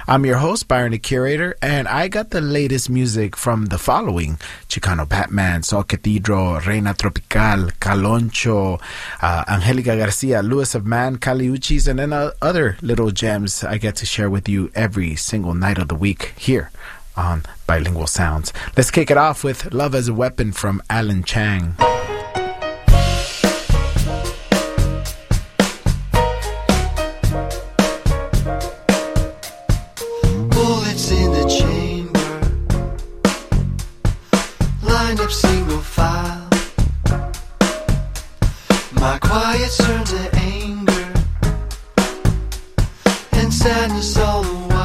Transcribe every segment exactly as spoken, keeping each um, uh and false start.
I'm your host, Byron the Curator, and I got the latest music from the following: Chicano Batman, Sol Cathedral, Reina Tropical, Caloncho, uh, Angelica Garcia, Louis of Man, Caliuchis, and then uh, other little gems I get to share with you every single night of the week here on Bilingual Sounds. Let's kick it off with Love as a Weapon from Alan Chang. Bullets in the chamber, line up single file. My quiet turn to anger and sadness all the while.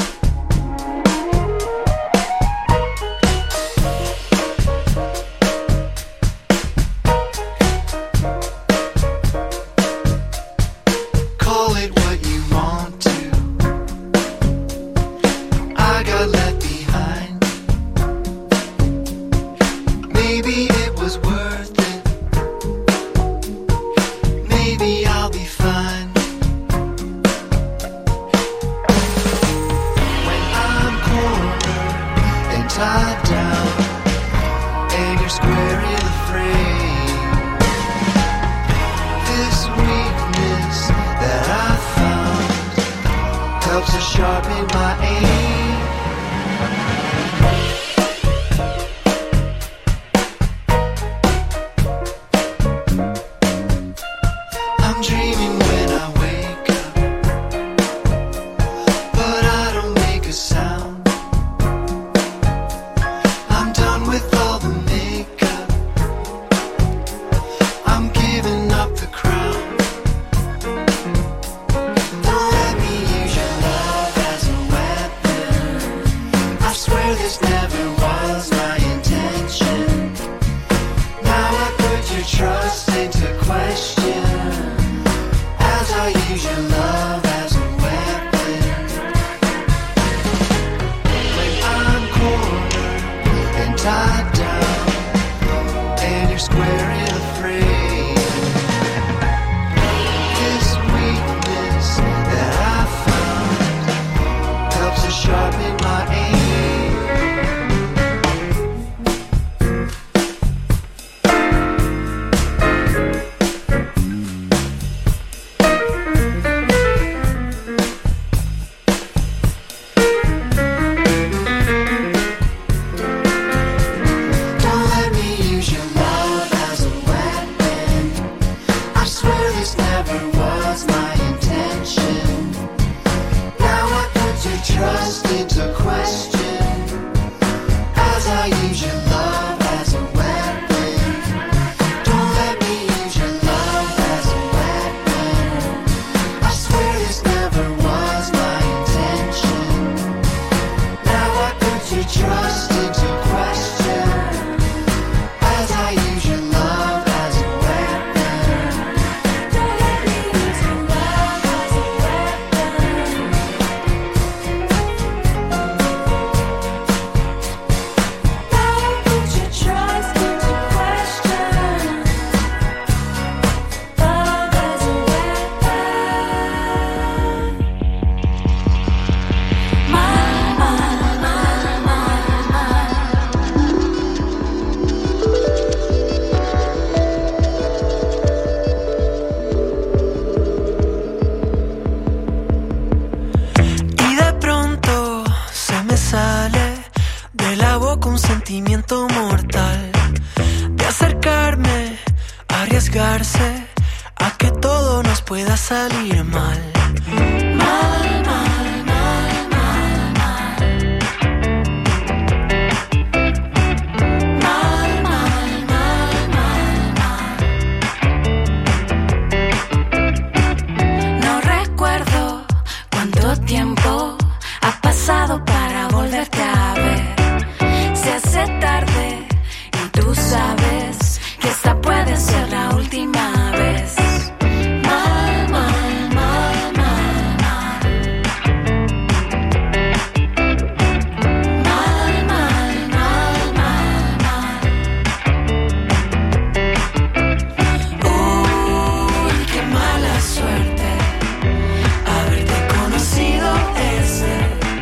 Call it what you want to. I got left behind. Maybe it was worth it. Maybe I'll be fine. When I'm cornered and tied down, and you're square in the frame, this weakness that I found helps to sharpen my aim. I'm dreaming when I wake up, but I don't make a sound. I'm done with all the makeup. I'm giving up the crown. Don't let me use your love as a weapon. I swear this never was my intention. Now I put your trust into question as I use your love as a weapon. When I'm cornered and tied down, and you're square in the frame, this weakness that I found helps to sharpen my aim. Don't let me use your love as a weapon. I swear this never was my intention. Now I put your trust into question as I use your love as a weapon. Don't let me use your love as a weapon. I swear this never was my intention. Now I put your trust into question as I use your love as a weapon. Don't let me use your love as a weapon. Now I put your trust into question. Love as a weapon. My, my, my, my, my. Y de pronto se me sale de la boca un sentimiento mortal de acercarme, arriesgarse a que todo nos pueda salir mal. Mal, mal, mal, mal, mal. Mal, mal, mal, mal, mal. No recuerdo cuánto tiempo ha pasado para volverte a ver. Se hace tarde y tú sabes que esta puede ser la última vez. Mal, mal, mal, mal, mal. Mal, mal, mal, mal, mal. Uy, qué mala suerte haberte conocido ese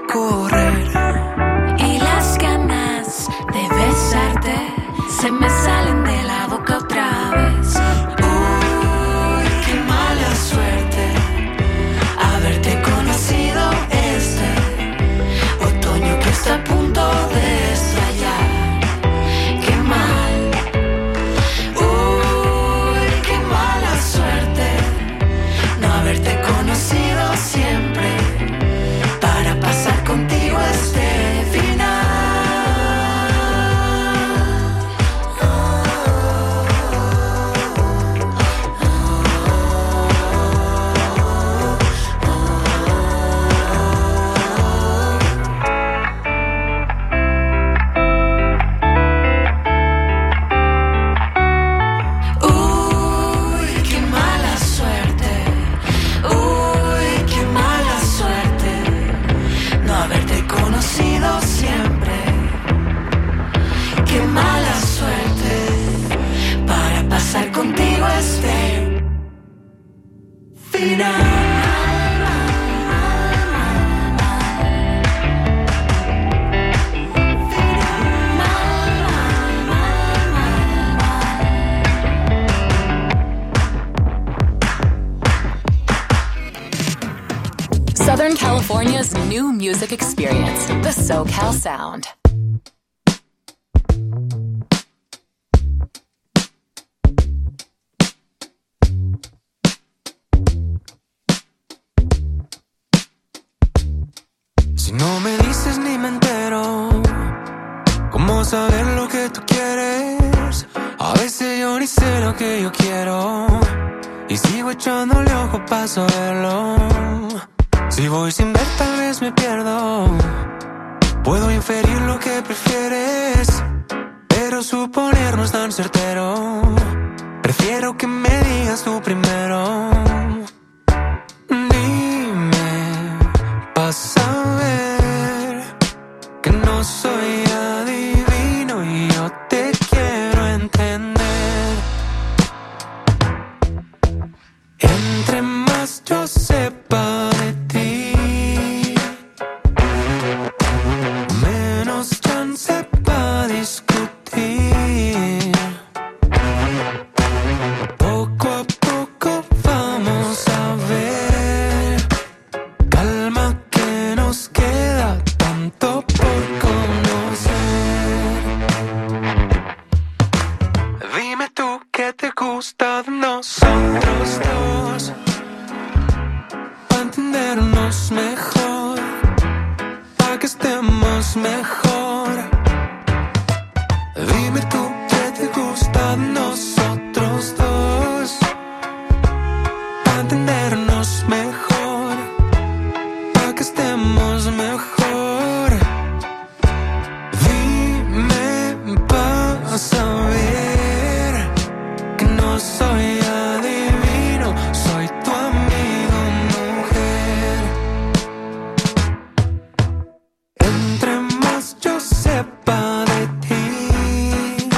correr. Y las ganas de besarte se me salen de la boca otra vez. Uy, qué mala suerte haberte conocido este otoño que está a punto de estallar. Qué mal. Uy, qué mala suerte no haberte conocido siempre para pasar contigo este final. Uy, qué mala suerte. Uy, qué mala suerte no haberte conocido siempre. Qué mala suerte para pasar contigo este final. Southern California's new music experience, the SoCal Sound. Si no me dices ni me entero, ¿cómo saber lo que tú quieres? A veces yo ni sé lo que yo quiero y sigo echándole ojo para saberlo. Si voy sin ver tal vez me pierdo. Puedo inferir lo que prefieres, pero suponer no es tan certero. Prefiero que me digas tú primero. Dime, pa' saber que no soy adivino y yo te quiero entender. Entre más yo sepa de ti, menos chance pa' discutir. Poco a poco vamos a ver. Calma que nos queda tanto por conocer. Dime tú qué te gusta de nosotros dos, pa' entendernos mejor, pa' que estemos mejor. Dime tú qué te gusta de nosotros dos, pa' entendernos mejor, pa' que estemos mejor. Dime pa' saber que no soy adivino, soy tu amigo, mujer. Entre más yo sepa de ti,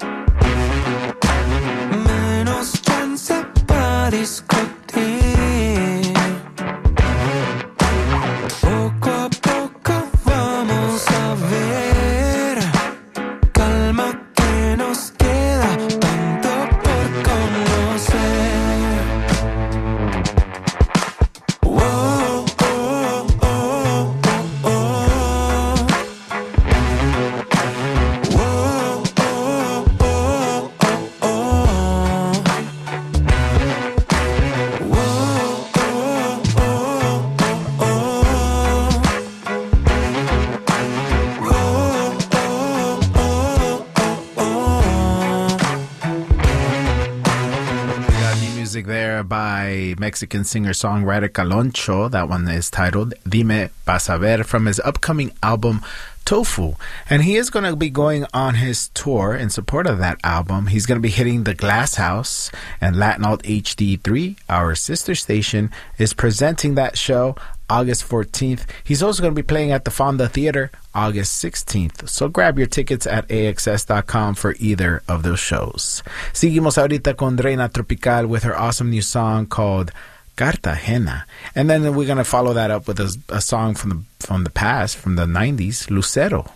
menos chance pa' discutir. Poco a poco vamos a ver. Calma que nos queda tanto por conocer. Whoa, oh, oh, oh, oh. Whoa, oh, oh, oh, oh. Whoa, oh, oh, oh, oh. Whoa, oh, oh, oh, oh. We got new music there by Mexican singer-songwriter Caloncho. That one is titled Dime Pa' Saber from his upcoming album Tofu. And he is going to be going on his tour in support of that album. He's going to be hitting the Glass House, and Latin Alt H D three, our sister station, is presenting that show August fourteenth. He's also going to be playing at the Fonda Theater August sixteenth. So grab your tickets at A X S dot com for either of those shows. Seguimos ahorita con Reina Tropical with her awesome new song called Cartagena. And then we're going to follow that up with a, a song from the from the past, from the nineties, Lucero.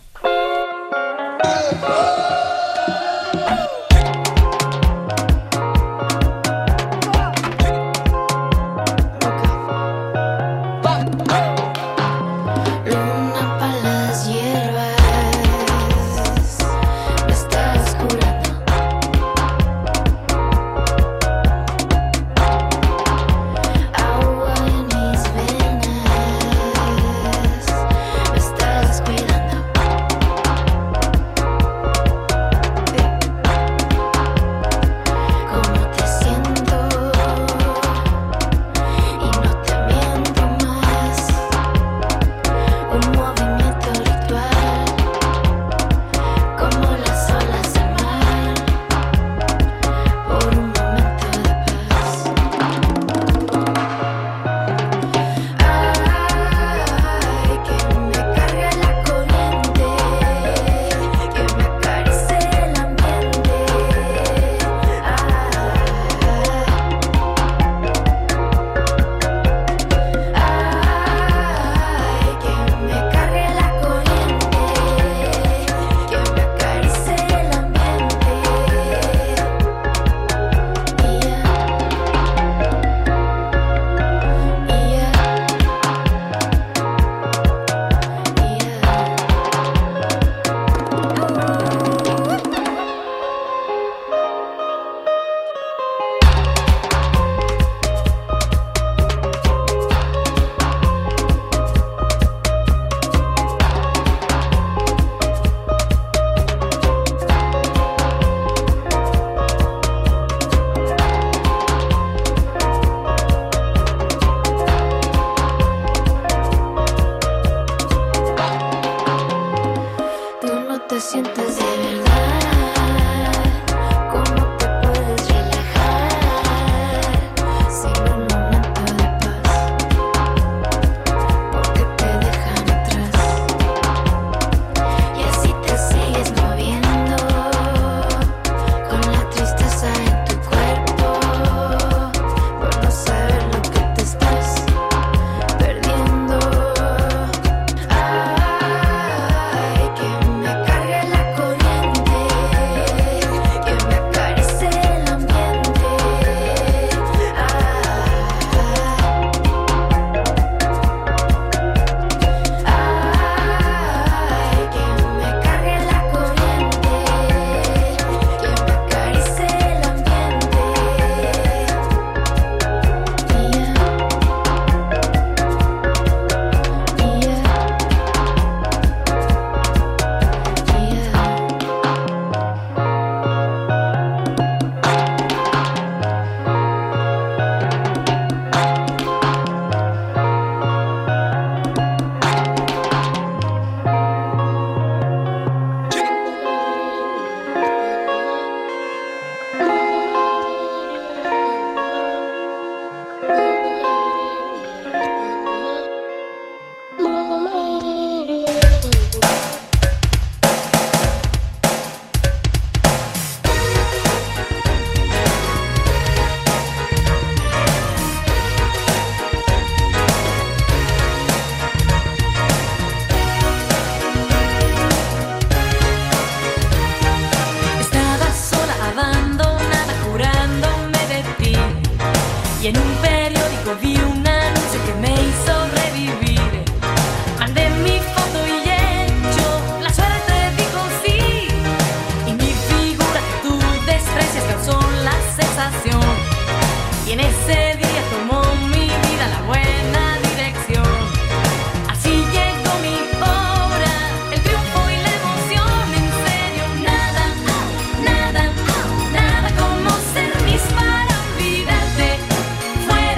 Fue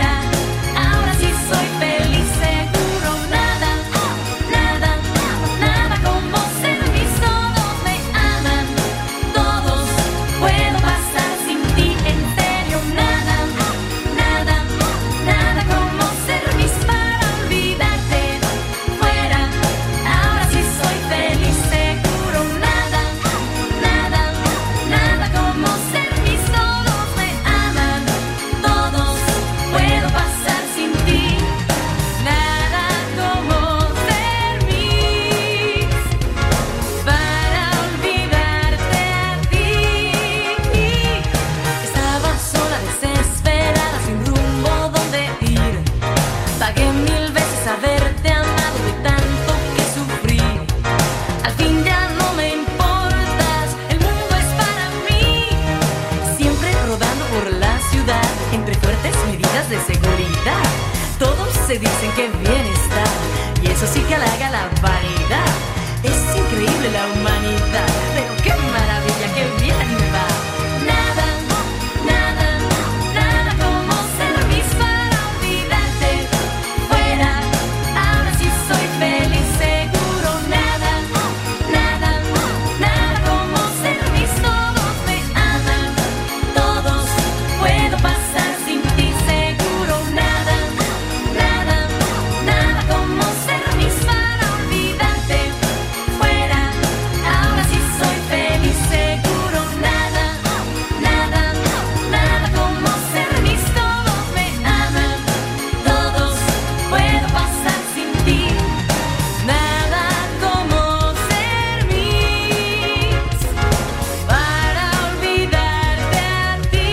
fuertes medidas de seguridad. Todos se dicen que bien está, y eso sí que halaga la vanidad. Es increíble la humanidad, pero qué maravilla, qué bien va. Nada, nada, nada como ser feliz para olvidarte. Fuera, ahora sí soy feliz, seguro. Nada, nada, nada como ser feliz. Todos me aman, todos puedo pasar sin ti, seguro. Nada, nada, nada como ser feliz para olvidarte. Fuera, ahora sí soy feliz, seguro. Nada, nada, nada como ser feliz. Todos me aman, todos puedo pasar sin ti. Nada como ser feliz para olvidarte a ti.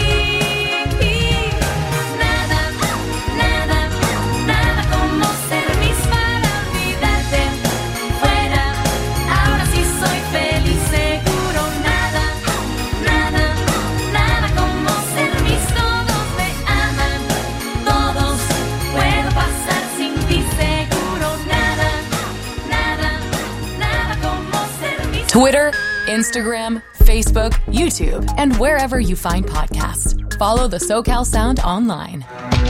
Nada, nada, nada como ser feliz para olvidarte. Fuera, ahora sí soy feliz, seguro. Nada, nada, nada como ser feliz. Todos me aman, todos puedo pasar sin ti, seguro. Nada, nada, nada como ser feliz. Twitter, Instagram, Facebook, YouTube, and wherever you find podcasts. Follow the SoCal Sound online.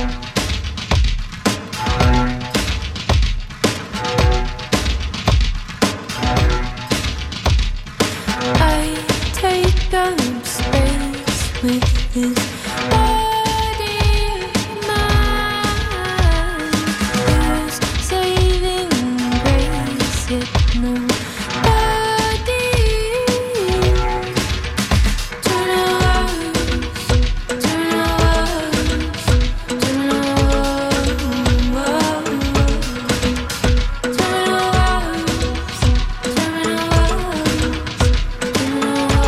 I take up space with this body of mine. Who's saving grace yet nobody? Turn around, turn around, turn around, turn around, turn around.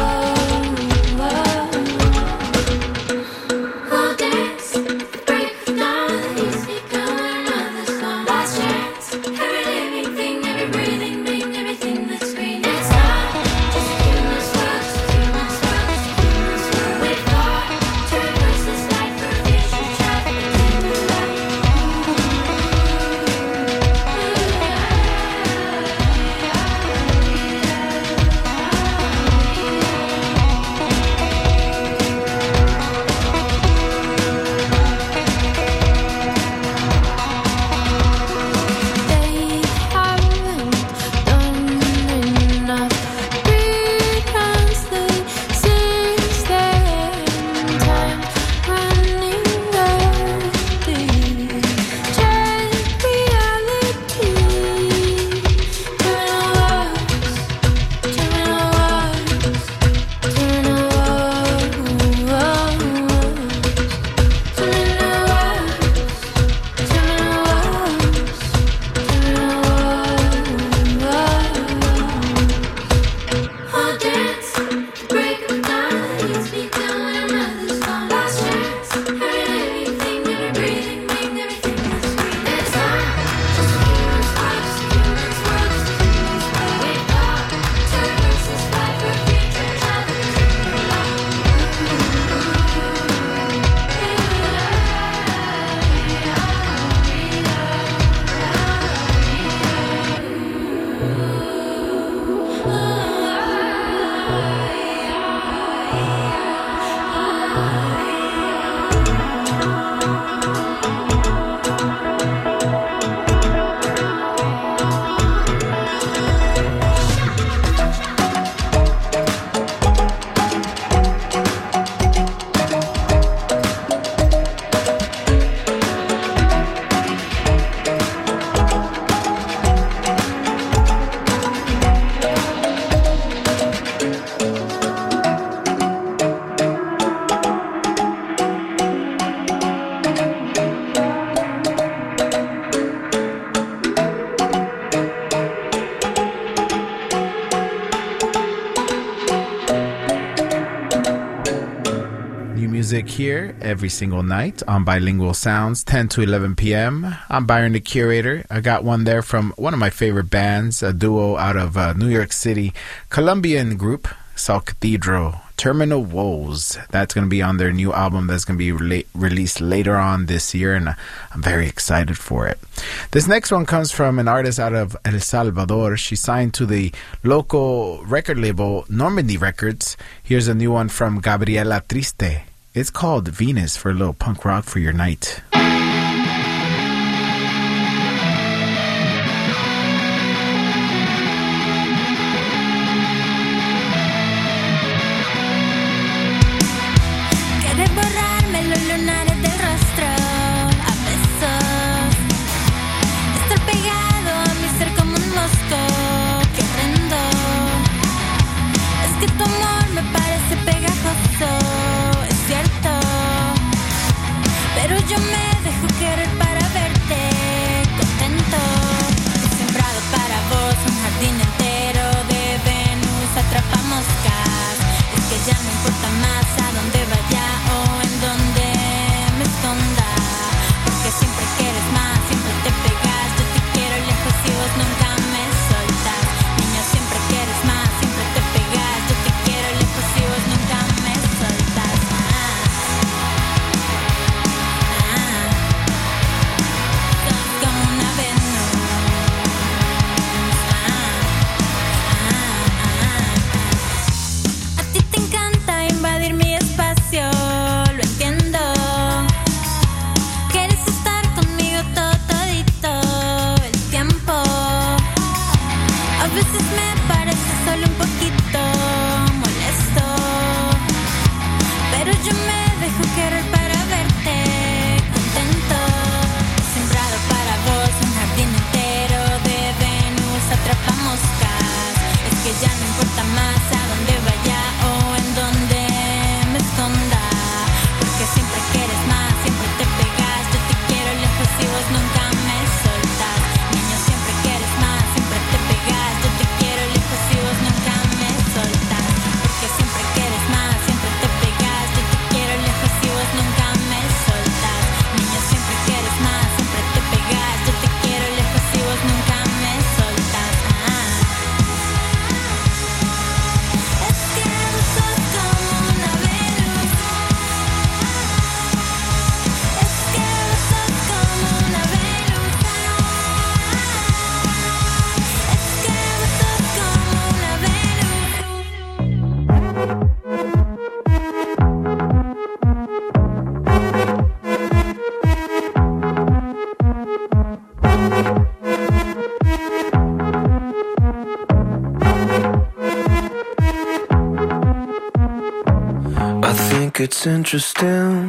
We'll dance, break of dawn, easy going another song. Last chance, every living thing, every breathing thing, everything that's green. It's not just a human's world, just a human's world, just a human's world. We fought to reverse this life for a future child, for the human They haven't done enough previously since then. Time running out. Check reality. Turn around, turn around, turn around, turn around, turn I'll dance, break of dawn, leads me down another song. Last chance, every living thing, every breathing thing, everything that's green. It's not just a human's world, just a human's world, just a human's world. We fought to reverse this life for a future child, for the human Music here every single night on Bilingual Sounds, ten to eleven p.m. I'm Byron the Curator. I got one there from one of my favorite bands, a duo out of uh, New York City, Colombian group, Sol Cathedral. Terminal Woes. That's going to be on their new album that's going to be re- released later on this year, and I'm very excited for it. This next one comes from an artist out of El Salvador. She signed to the local record label Normandy Records. Here's a new one from Gabriela Triste. It's called Venus, for a little punk rock for your night. Quieres borrarme los lunares del rostro a besos, estar pegado a mi ser como un mosco que horrendo. Es que tu amor me parece pegajoso, es cierto, pero yo me dejo querer para verte contento. He sembrado para vos un jardín entero de Venus, atrapa moscas. Es que ya no importa más a dónde vaya o en dónde me esconda, porque siempre quieres más, siempre te pegas. Yo te quiero lejos y vos nunca me soltas. Niño, siempre quieres más, siempre te pegas. Yo te quiero lejos y vos nunca me soltas. Ah, ah. Sos como una Venus. Ah, ah, ah. A ti te encanta invadir mi espacio, lo entiendo. Quieres estar conmigo todo todito el tiempo. A veces me parece solo un poquito molesto, pero yo me dejo querer para verte contento. He sembrado para vos un jardín entero de Venus, atrapa moscas. Es que ya no importa más a dónde vaya o en dónde me esconda, porque siempre quieres más, siempre te pegas. Yo te quiero lejos y vos nunca me soltas. Niño, siempre quieres más, siempre te pegas. Yo te quiero lejos y vos nunca me soltas, porque siempre quieres más, siempre te pegas. Yo te quiero lejos y vos nunca me soltas. Niño, siempre quieres más, siempre te pegas. Yo te quiero lejos y vos nunca me soltas. Ah. Es que vos sos como una Venus. Es que vos sos como una Venus. Es que vos sos como una I think it's interesting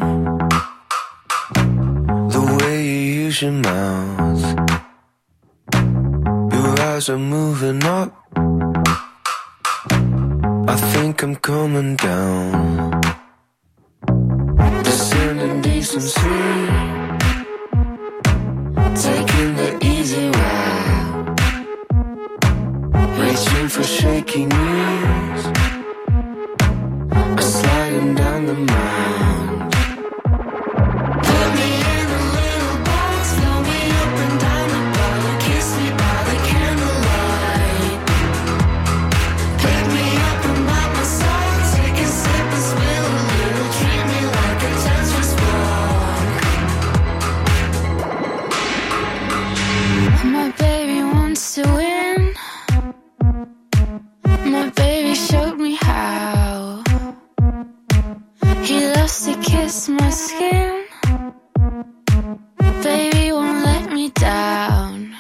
the way you use your mouth. Your eyes are moving up. I think I'm coming down. Descending decency, taking the easy route, reaching for shaky knees, sliding down the mound. Put me in a little box, blow me up and down the bottle, kiss me by the candlelight. Pick me up and bite my side, take a sip and spill a little, treat me like a Tetris block. My baby wants to win. My baby showed me how. He loves to kiss my skin. Baby won't let me down.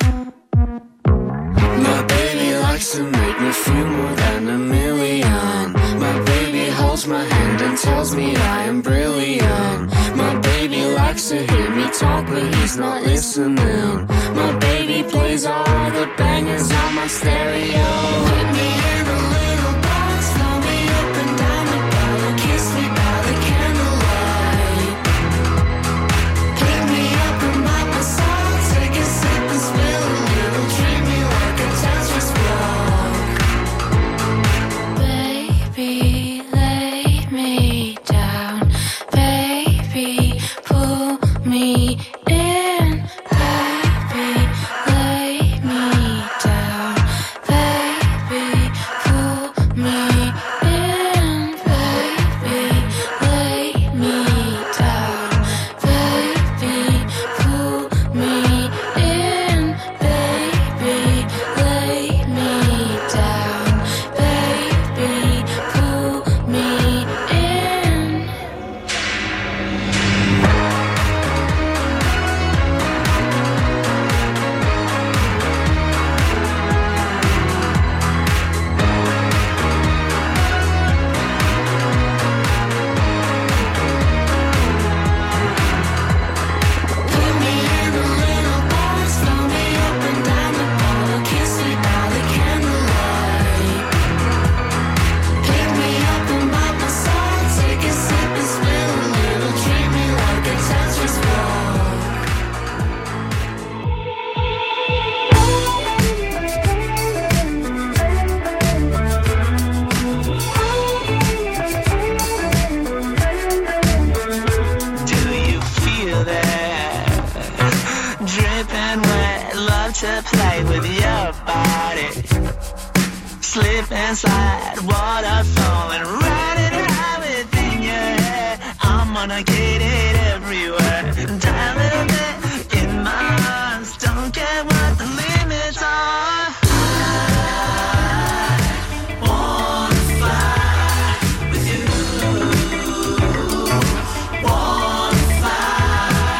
My baby likes to make me feel more than a million. My baby holds my hand and tells me I am brilliant. My baby likes to hear me talk, but he's not listening. My baby plays all the bangers on my stereo. Put me in a little box, blow me up and down the bottle, kiss me by the candlelight. Pick me up and bite my side, take a sip and spill a little, treat me like a Tetris block. Baby, lay me down. Baby, pull me in. Baby, lay me down. Baby, pull me in. Baby. dripping wet, love to play with your body. Slip and slide, water flowing, riding high within your head. I'm gonna get it everywhere. Die a little bit in my arms, don't care what the limits are. I wanna fly with you. Wanna fly.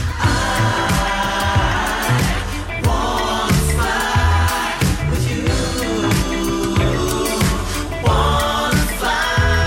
I wanna fly with you. Wanna fly.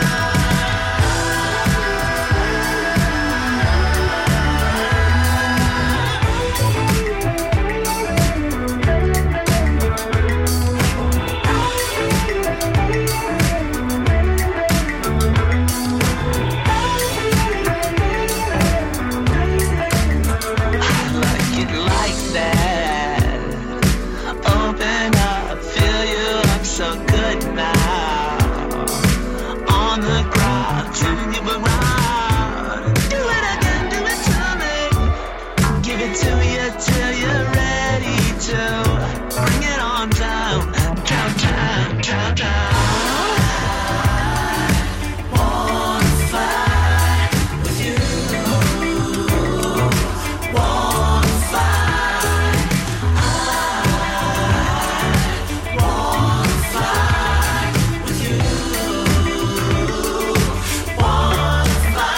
I like it like that. Open up, feel you up so good now. On the ground, turn you around. Do it again, do it to me. Give it to you till you're ready to. Bring it on down, down, down, down, down. I wanna fly with you. Wanna fly. I wanna fly with you. Wanna fly.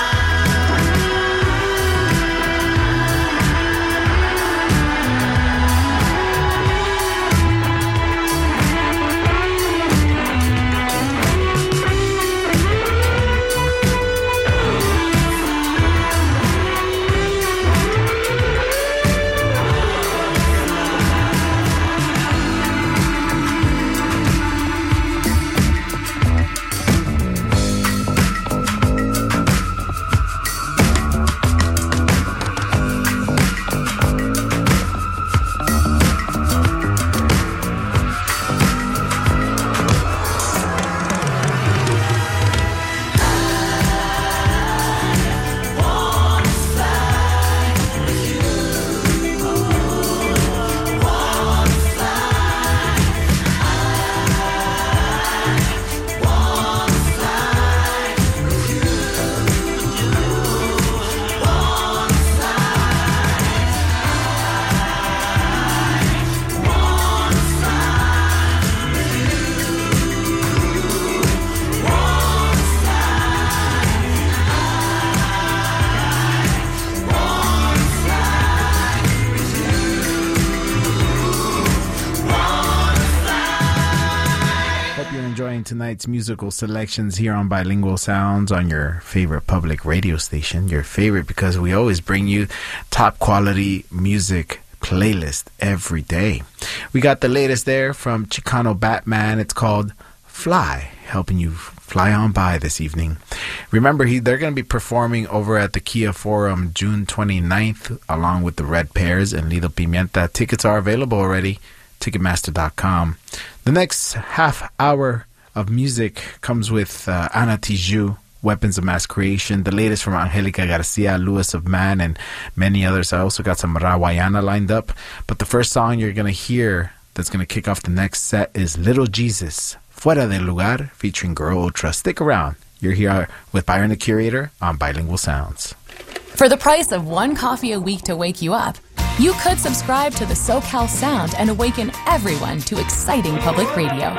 Hope you're enjoying tonight's musical selections here on Bilingual Sounds on your favorite public radio station. Your favorite because we always bring you top quality music playlist every day. We got the latest there from Chicano Batman. It's called Fly, helping you fly on by this evening. Remember, he they're going to be performing over at the Kia Forum June twenty-ninth along with the Red Pears and Lido Pimienta. Tickets are available already. Ticketmaster dot com. The next half hour of music comes with uh, Ana Tijoux, Weapons of Mass Creation, the latest from Angelica Garcia, Lewis of Man, and many others. I also got some Rawayana lined up. But the first song you're going to hear that's going to kick off the next set is Little Jesus, Fuera del Lugar, featuring Girl Ultra. Stick around. You're here with Byron the Curator on Bilingual Sounds. For the price of one coffee a week to wake you up, you could subscribe to the SoCal Sound and awaken everyone to exciting public radio.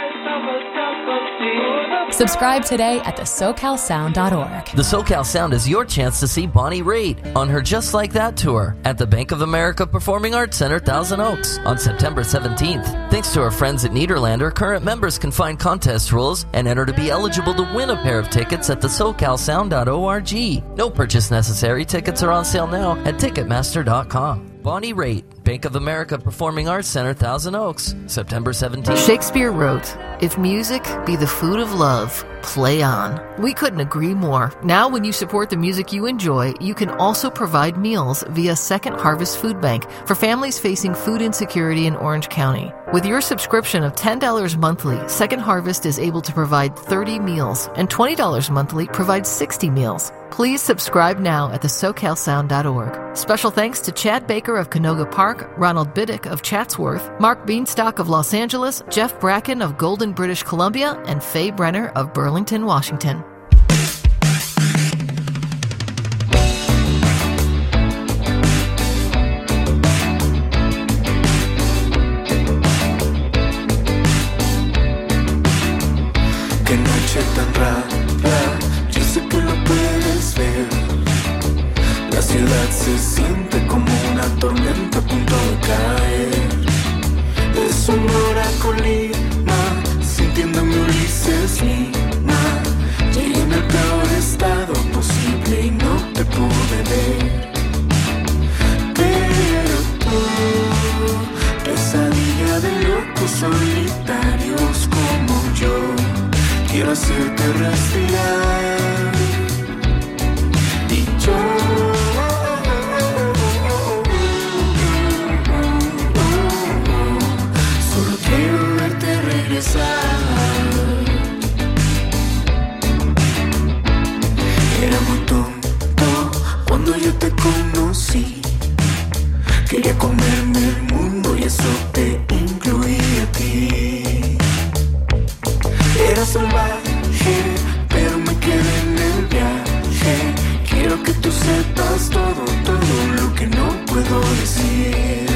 Subscribe today at the socal sound dot org. The SoCal Sound is your chance to see Bonnie Raitt on her Just Like That tour at the Bank of America Performing Arts Center, Thousand Oaks on September seventeenth. Thanks to our friends at Niederlander, current members can find contest rules and enter to be eligible to win a pair of tickets at the socal sound dot org. No purchase necessary. Tickets are on sale now at ticketmaster dot com. Bonnie Raitt, Bank of America Performing Arts Center, Thousand Oaks, September seventeenth. Shakespeare wrote, "If music be the food of love, play on." We couldn't agree more. Now when you support the music you enjoy, you can also provide meals via Second Harvest Food Bank for families facing food insecurity in Orange County. With your subscription of ten dollars monthly, Second Harvest is able to provide thirty meals, and twenty dollars monthly provides sixty meals. Please subscribe now at the socal sound dot org. Special thanks to Chad Baker of Canoga Park, Ronald Biddick of Chatsworth, Mark Beanstalk of Los Angeles, Jeff Bracken of Golden, British Columbia, and Faye Brenner of Burlington, Washington. Qué noche tan rara, yo sé que lo puedes ver. La ciudad se siente como una tormenta a punto de caer. De Sonora a Colima, sintiéndome Ulises Lima. Llegué en el peor estado posible y no te pude ver. Pero tú, pesadilla de locos solitarios como yo, quiero hacerte respirar. Y yo solo quiero verte regresar. Era muy tonto cuando yo te conocí. Quería comerme el mundo y eso te incluía a ti. Era salvaje, pero me quedé en el viaje. Quiero que tú sepas todo, todo lo que no puedo decir.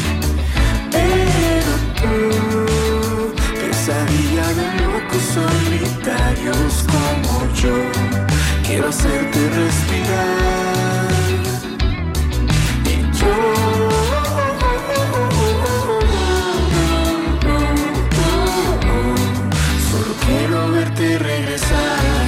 Pero tú, pesadilla de locos solitarios como yo, quiero hacerte respirar. Y yo quiero verte regresar.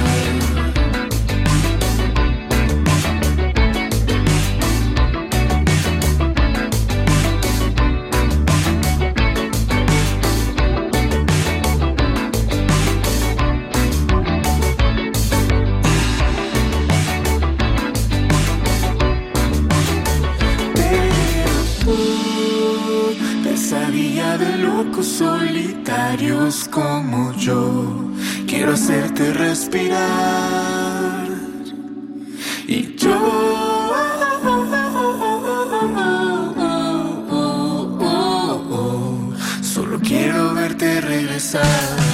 Pesadilla de locos solitarios como yo, quiero hacerte respirar. Y yo solo quiero verte regresar.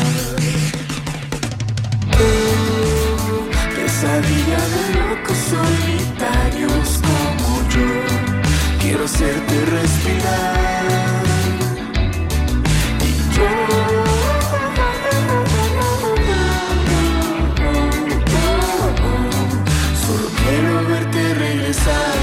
Pesadilla de locos solitarios como yo, quiero hacerte respirar. Y yo solo quiero verte regresar.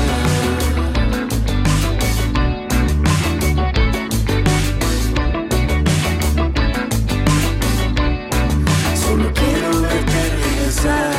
Solo quiero verte regresar.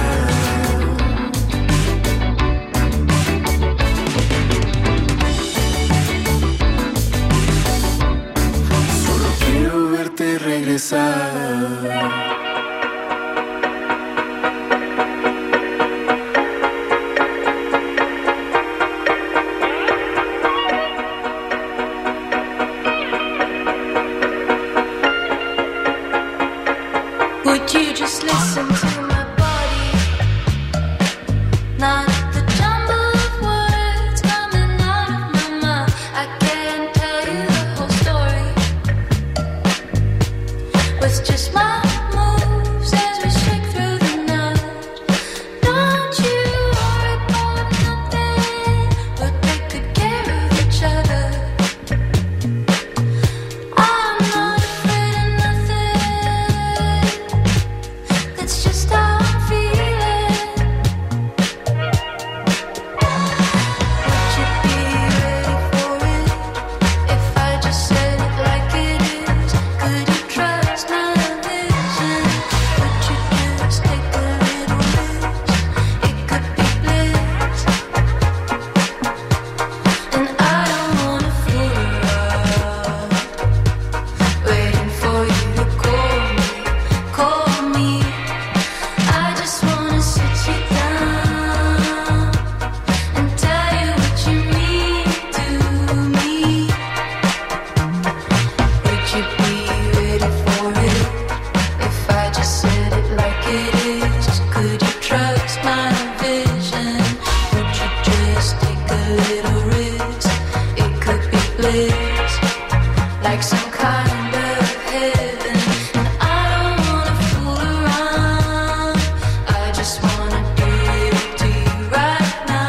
risk. It could be bliss, like some kind of heaven. And I don't wanna fool around. I just wanna do it to you right now.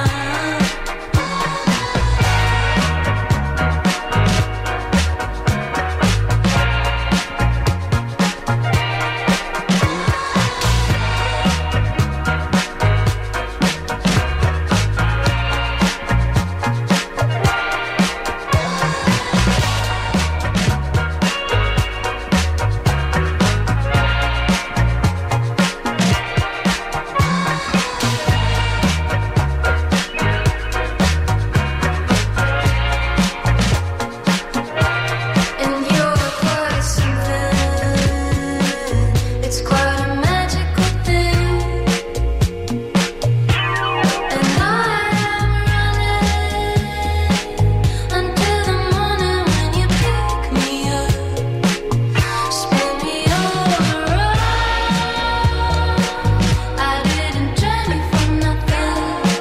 And you're quite something. It's quite a magical thing. And I am running until the morning when you pick me up, spin me all around. I didn't join you for nothing.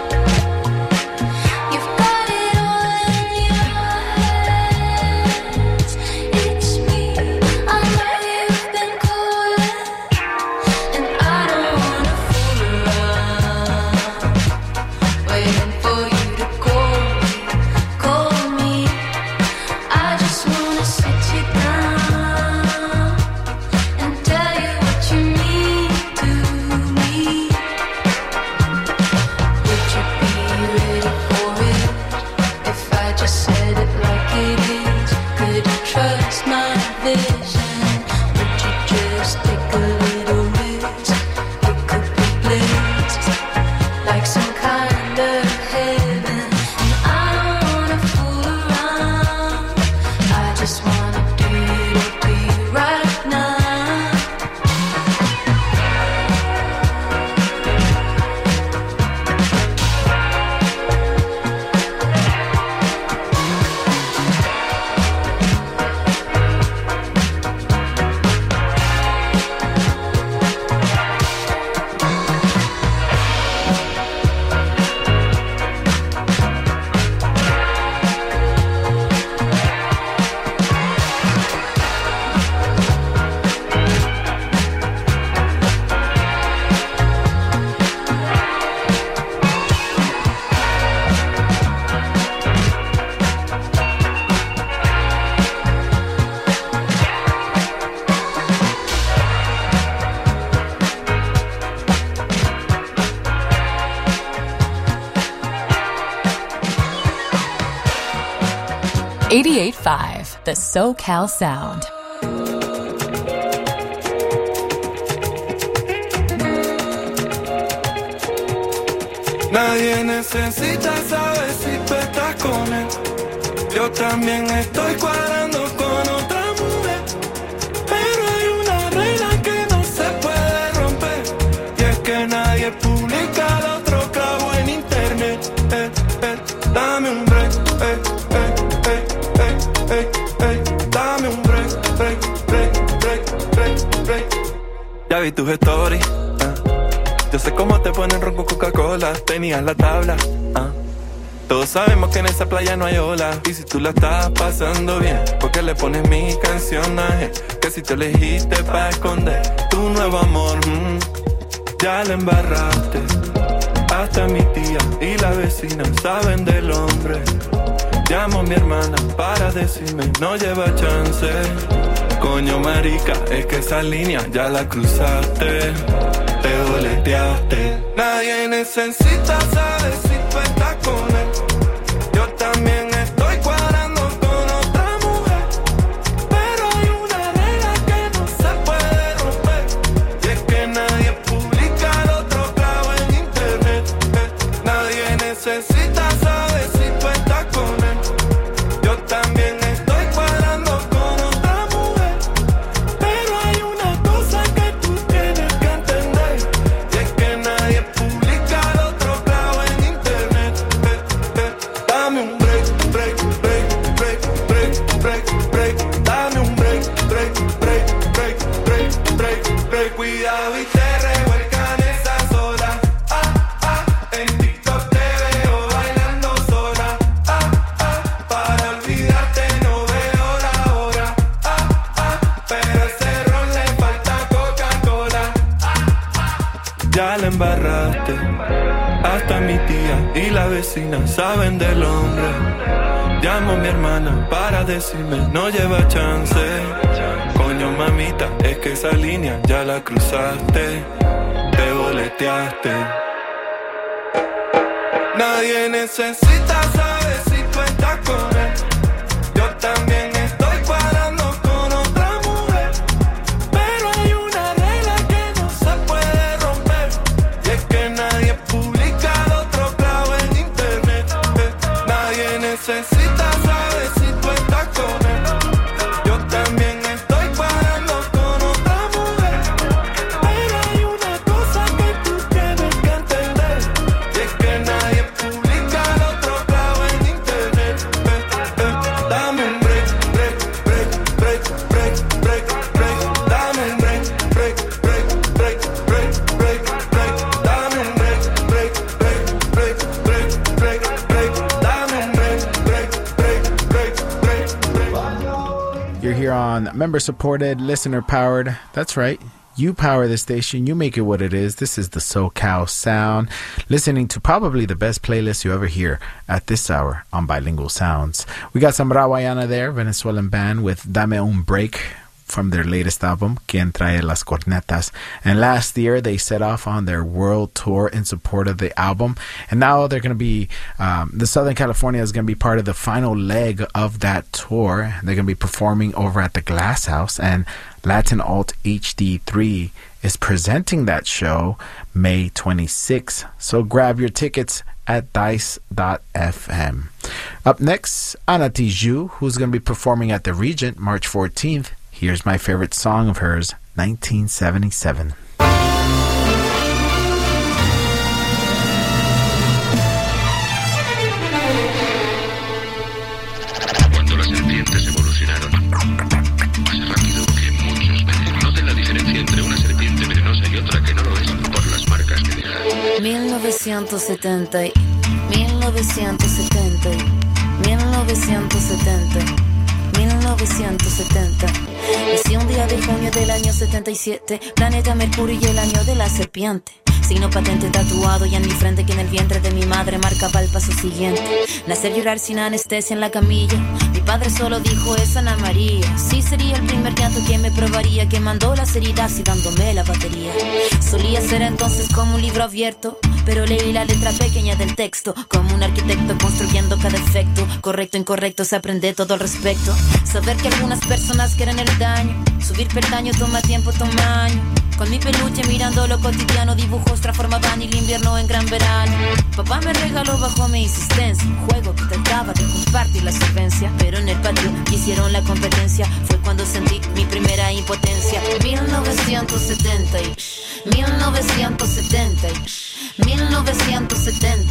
You've got it all in your hands. It's me. I know you've been calling, and I don't wanna fool around, waiting for you to call me, call me. I just wanna sit you down and tell you what you mean to me. Would you be ready for it if I just said it like it is? Could you trust my vision? Would you just take a little risk? It could be bliss, like some kind of heaven. And I don't wanna fool around. I just wanna do it to you right now. eighty-eight point five, the SoCal Sound. Nadie necesita saber si tú estás con él. Yo también estoy cuadrando con otra mujer. Pero hay una regla que no se puede romper. Y es que nadie publica al otro clavo en internet. Eh, eh, dame un break, eh, eh, eh, eh, eh, eh. Dame un break, break, break, break, break, break. Ya vi tus stories. Yo sé cómo te ponen ron con Coca-Cola. Tenías la tabla, ah. Todos sabemos que en esa playa no hay olas. Y si tú la estás pasando bien, ¿por qué le pones mi canción a él? Que si te elegiste pa' esconder tu nuevo amor, mm, ya la embarraste. Hasta mi tía y la vecina saben del hombre. Llamo a mi hermana para decirme no lleva chance. Coño marica, es que esa línea ya la cruzaste. Te boleteaste. Nadie necesita saber si tú estás con él. Yo también estoy cuadrando con otra mujer. Pero hay una regla que no se puede romper. Y es que nadie publica el otro clavo en internet. Eh, Nadie necesita saber si tú estás con él. Yo también estoy cuadrando con otra mujer. Pero hay una cosa que tú tienes que entender. Y es que nadie publica el otro clavo en internet. Eh, eh, Hasta mi tía y la vecina saben del hombre. Llamo a mi hermana para decirme no lleva chance. Coño mamita, es que esa línea ya la cruzaste. Te boleteaste. Nadie necesita saber si tú estás con él. Yo también estoy cuadrando con otra mujer. Pero hay una regla que no se puede romper. Y es que nadie publica el otro clavo en internet. Nadie necesita saber si tú estás con él. Yo también estoy cuadrando con otra mujer. Pero hay una cosa que tú tienes que entender. Y es que nadie publica el otro clavo en internet. Eh, eh, dame un break, break, break, break, break, break, break. Dame un break, break, break, break, break, break, break. Dame un break, break, break, break, break, break, break. Dame un break, break, break, break, break, break. You're here on member supported, listener powered. That's right. You power the station. You make it what it is. This is the SoCal Sound. Listening to probably the best playlist you ever hear at this hour on Bilingual Sounds. We got some Rawayana there, Venezuelan band with Dame Un Break from their latest album, Quien Trae Las Cornetas. And last year, they set off on their world tour in support of the album. And now they're going to be, um, the Southern California is going to be part of the final leg of that tour. They're going to be performing over at the Glass House. And Latin Alt H D three is presenting that show May twenty-sixth. So grab your tickets at dice dot f m. Up next, Ana Tijoux, who's going to be performing at the Regent March fourteenth. Here's my favorite song of hers, nineteen seventy-seven. Cuando las serpientes evolucionaron más rápido que muchos venenos. Noten la diferencia entre una serpiente venenosa y otra que no lo es por las marcas que deja. mil novecientos setenta, mil novecientos setenta, mil novecientos setenta, mil novecientos setenta. Nací un día de junio del año setenta y siete, planeta Mercurio y el año de la serpiente. Signo patente tatuado y en mi frente que en el vientre de mi madre marcaba el paso siguiente. Nacer, llorar sin anestesia en la camilla. Mi padre solo dijo es Ana María. Sí sería el primer llanto que me probaría, que mandó las heridas y dándome la batería. Solía ser entonces como un libro abierto, pero leí la letra pequeña del texto. Como un arquitecto construyendo cada efecto. Correcto, incorrecto, se aprende todo al respecto. Saber que algunas personas quieren el daño. Subir peldaño toma tiempo, toma año. Con mi peluche mirando lo cotidiano, dibujos transformaban el invierno en gran verano. Papá me regaló bajo mi insistencia un juego que trataba de compartir la solvencia, pero en el patio hicieron la competencia. Fue cuando sentí mi primera impotencia. mil novecientos setenta, mil novecientos setenta, mil novecientos setenta,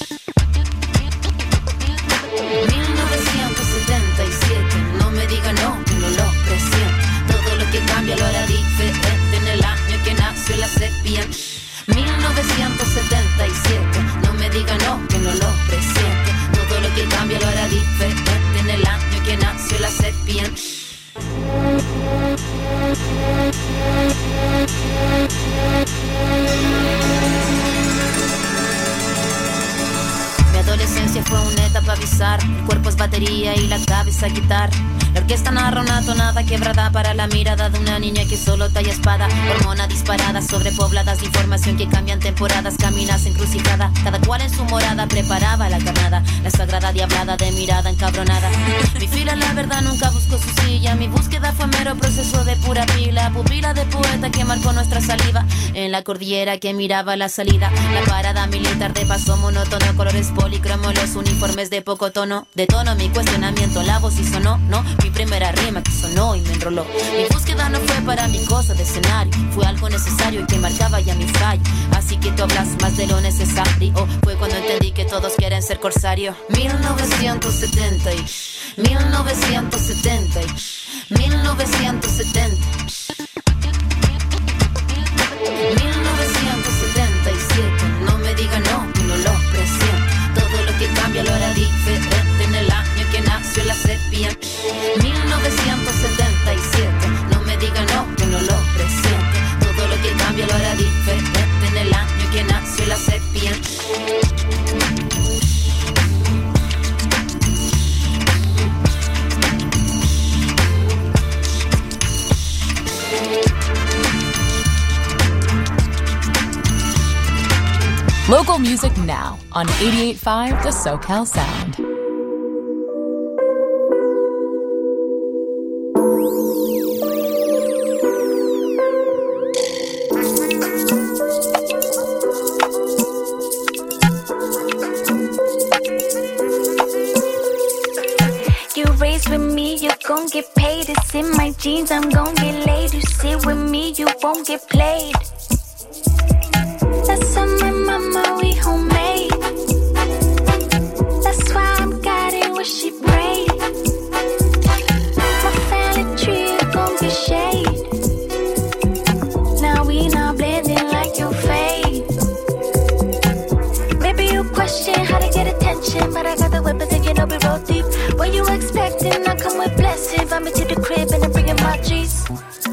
mil novecientos setenta y siete. No me diga no, que no lo presiento. Todo lo que cambia lo hará diferente en el año que nació la serpiente. mil novecientos setenta y siete. No me diga no, que no lo presiente. Todo lo que cambia lo hará diferente en el año que nació la serpiente. Mi adolescencia fue una etapa bizarra. El cuerpo es batería y la cabeza guitarra. La orquesta narra una tonada quebrada para la mirada de una niña que solo talla espada. Hormona disparada, sobrepobladas de información que cambian temporadas. Caminas encrucijada, cada cual en su morada preparaba la carnada. La sagrada diablada de mirada encabronada. Mi fila la verdad nunca buscó su silla. Mi búsqueda fue mero proceso de pura pila. Pupila de poeta que marcó nuestra saliva. En la cordillera que miraba la salida. La parada militar de paso monótono. Colores policromos, los uniformes de poco tono. De tono mi cuestionamiento, la voz y sonó, no. Mi primera rima que sonó y me enroló. Mi búsqueda no fue para mi cosa de escenario. Fue algo necesario y que marcaba ya mi fallo. Así que tú hablas más de lo necesario. Fue cuando entendí que todos quieren ser corsario. mil novecientos setenta y mil novecientos setenta y mil novecientos setenta. mil novecientos setenta y siete. No me diga no, que no lo presiento. Todo lo que cambia lo hará diferente en el año que nació la serpiente. mil novecientos setenta y siete. No me diga no, que no lo presiento. Todo lo que cambia lo hará diferente en el año que nació la serpiente. music now on eighty-eight point five The SoCal Sound. You raised with me, you gon' get paid. It's in my jeans, I'm gon' get laid. You sit with me, you won't get played. That's on my mama, we homemade. That's why I'm guiding what she prayed. My family tree gon' get shade. Now we not blending like your fade. Maybe you question how to get attention, but I got the weapons and you know we roll deep. What you expecting? I come with blessing. I'm into the crib and I'm bringing my G's.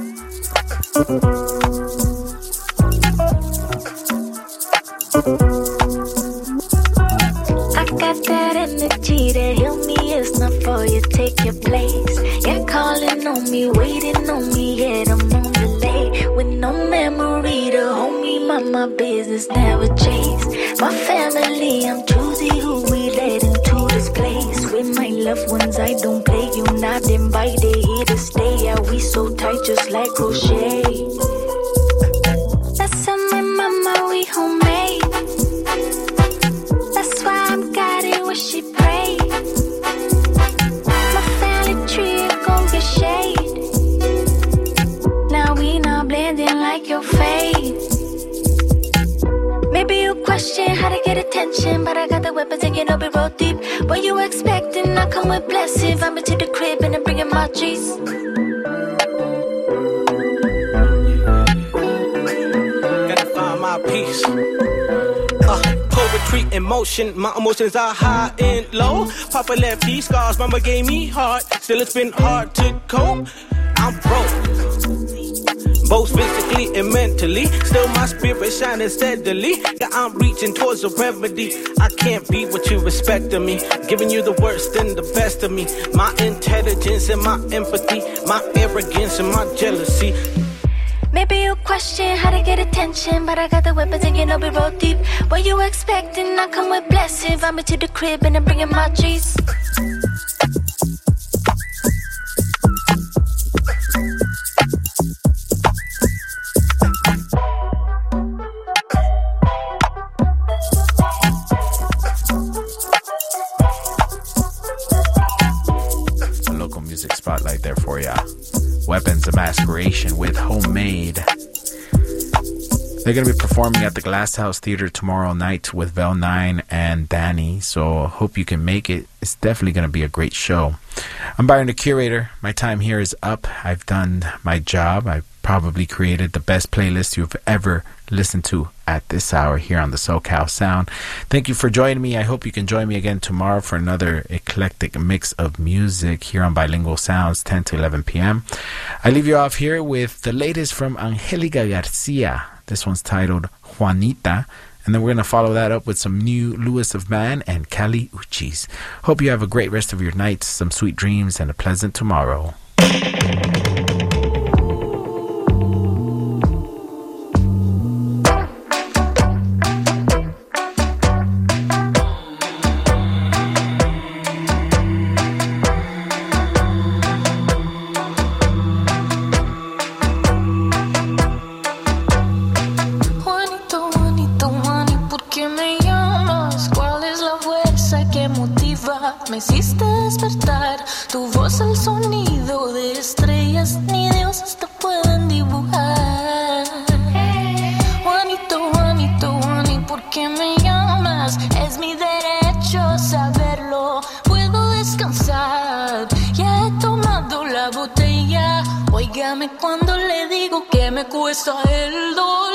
I got that energy that heal me. It's not for you, take your place. You're calling on me, waiting on me, yet I'm on delay. With no memory to hold me, mind my business never chase. My family, I'm choosy who we let into this place. With my loved ones, I don't play. You not invited, here to stay. Yeah, we so tight, just like crochet. That's on my mama, we homemade. That's why I'm guiding what she prayed. My family tree gon' get shade. Now we not blending like your fade. Maybe you question how to get attention, but I got the weapons and you know we roll deep. What you expecting? I come with blessing. I'm into the crib and I'm bringing my G's. Gotta find my peace. Uh, poetry in motion, my emotions are high and low. Papa left these scars, mama gave me heart. Still it's been hard to cope. I'm broke, both physically and mentally. Still my spirit shining steadily. Yeah, I'm reaching towards a remedy. I can't be what you expect of me, giving you the worst and the best of me. My intelligence and my empathy, my arrogance and my jealousy. Maybe you question how to get attention, but I got the weapons and you know we roll deep. What you expecting? I come with blessing. I'm into the crib and I'm bringing my G's. Spotlight there for ya. Weapons of Masqueration with Homemade. They're going to be performing at the Glass House Theater tomorrow night with Vel nine and Danny, so hope you can make it. It's definitely going to be a great show. I'm Byron the Curator. My time here is up. I've done my job. I've probably created the best playlist you've ever listened to at this hour here on the SoCal Sound. Thank you for joining me. I hope you can join me again tomorrow for another eclectic mix of music here on Bilingual Sounds, ten to eleven p.m. I leave you off here with the latest from Angelica Garcia. This one's titled Juanita. And then we're going to follow that up with some new Lewis of Man and Kali Uchis. Hope you have a great rest of your night, some sweet dreams, and a pleasant tomorrow. Me hiciste despertar, tu voz el sonido de estrellas, ni dioses te pueden dibujar. Juanito, Juanito, Juani, ¿por qué me llamas? Es mi derecho saberlo, puedo descansar. Ya he tomado la botella, óigame cuando le digo que me cuesta el dolor.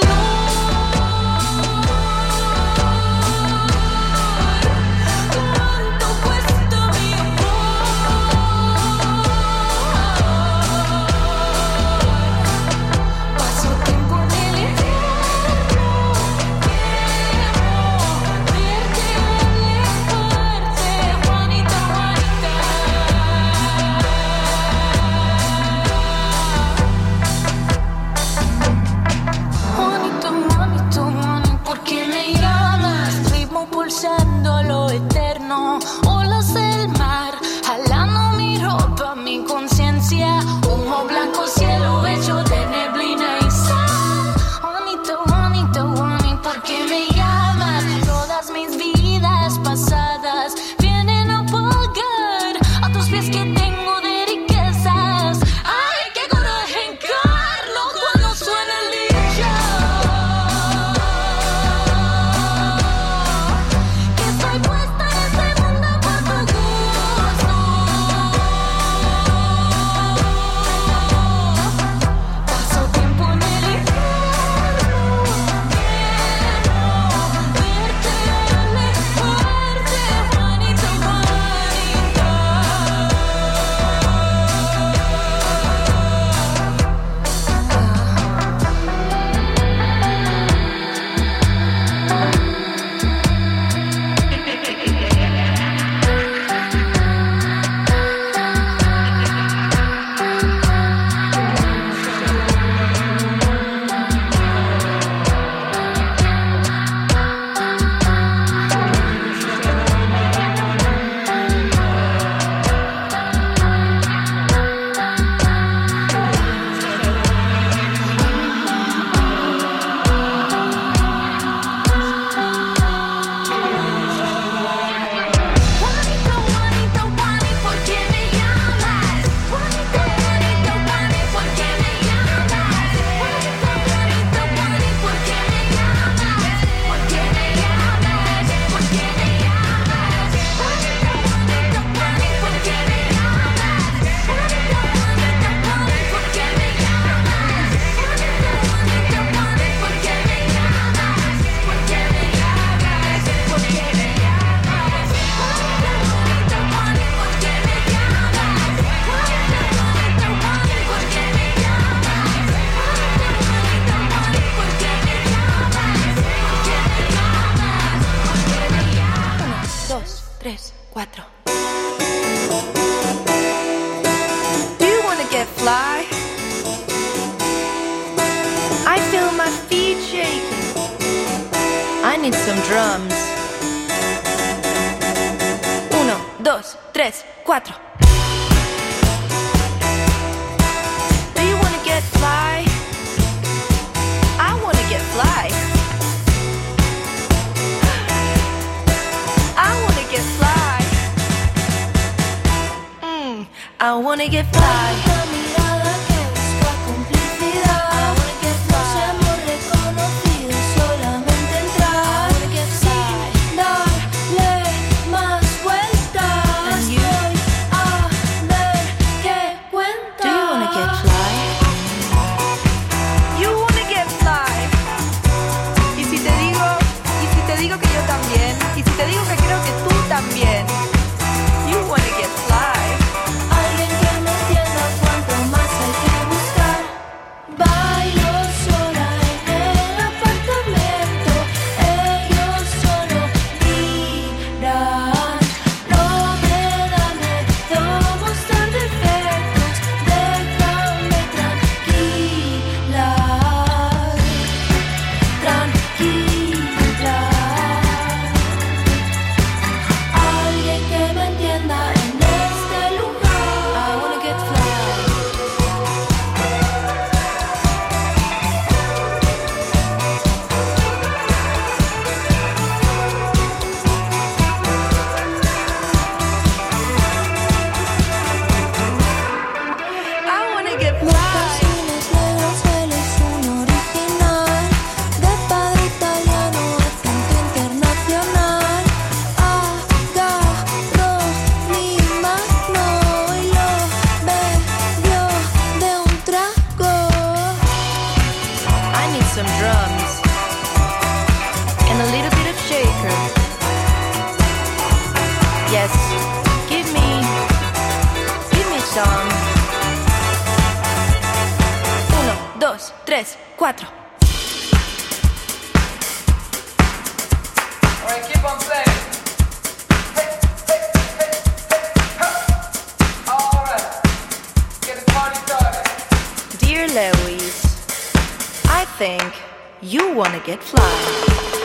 Juanito, Juanito. cuatro. Do you wanna get fly? I feel my feet shaking. I need some drums. Uno, dos, tres, cuatro. Do you wanna get fly? I wanna get fly. I wanna get fly. Mm, I wanna get fly. La mirada que busca complicidad. I wanna get fly. No seamos reconocidos, solamente entrar. I wanna get fly. Sin darle más vueltas. And you? Voy a ver qué cuenta. Do you wanna get fly? You wanna get fly. Y si te digo, y si te digo que yo también, y si te digo que creo que tú también. You wanna get fly. Alguien que me entienda cuánto más hay que buscar. Bailo sola en el apartamento. Ellos solo miran. No me da miedo mostrar defectos. Déjame tranquila. Tranquila. Alguien que me entienda en este lugar. I wanna get fly. I wanna get fly. Mocasines negros, él es un original. De padre italiano, acento internacional. Agarró mi mano y lo bebió de un trago. I need some drums and a little bit of shaker. Yes, give me, give me some. Uno, dos, tres, cuatro. Alright, keep on playing. Hey, hey, hey, hey, huh. Alright, get the party started. Dear Lewis, I think you wanna get fly.